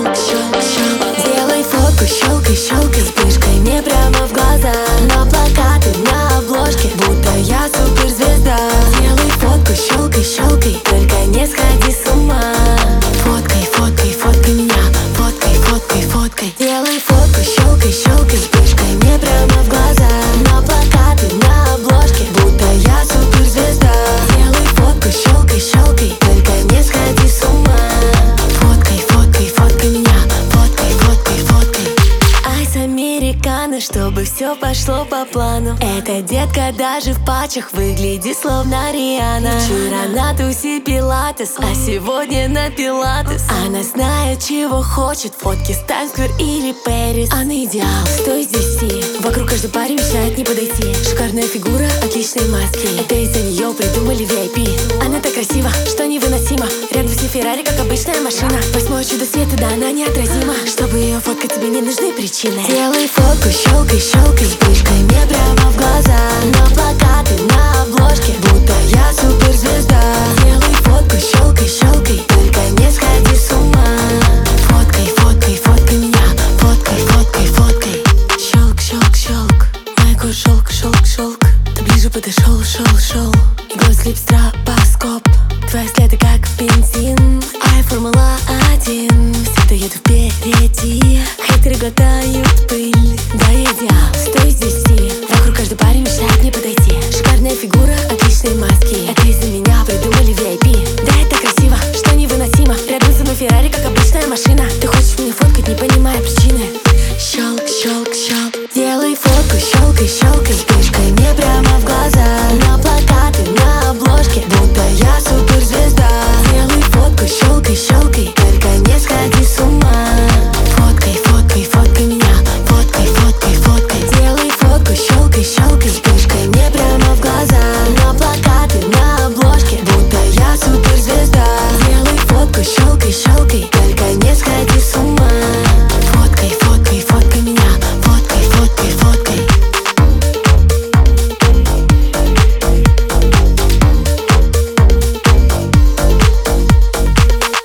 щелк, щелк, щелк. Сделай фотку, щелкай, щелкай, вспышкой мне прямо в глаза. На плакаты, на обложке, будто я суперзвезда. Сделай фотку, щелкай, щелкай, только не сходи с ума. Фоткай, фоткай, фоткай меня, фоткай, фоткай, фоткай. Делай фотку, щелкай, щелкай, вспышкой мне прямо в глаза. На плакаты, на обложке, будто я суперзвезда. Делай фотку, щелкай, щелкай, только не сходи с ума. Фоткай, фоткай, фоткай меня, фоткай, фоткай, фоткай. Айс американо, чтобы все пошло по плану. Эта детка даже в патчах выглядит словно Риhanna. Вчера на тусе пилатес, а сегодня на пилатес. Она знает, чего хочет, фотки с Таймс-сквер или Пэрис. Она идеал, 100 из 10. Вокруг каждый парень мечтает не подойти. Шикарная фигура, отличные маски. Это из-за нее придумали VIP. Она так красива, что невыносимо. Рядом все Феррари, как обычная машина. Восьмое чудо света, да она неотразима. Чтобы ее фоткать, тебе не нужны причины. Делай фотку, щелкай, щелкай, вспышкой мне прямо в глаза. На плакаты, на обложке, будто я суперзвезда. Делай фотку, щелкай, щелкай, только не сходи с ума. Фоткай, фоткай, фоткай меня, фоткай, фоткай, фоткай. Щелк, щелк, щелк, мой кот шелк, шелк, шелк. Ты ближе подошел, шел, шел. И голос лип стробоскоп.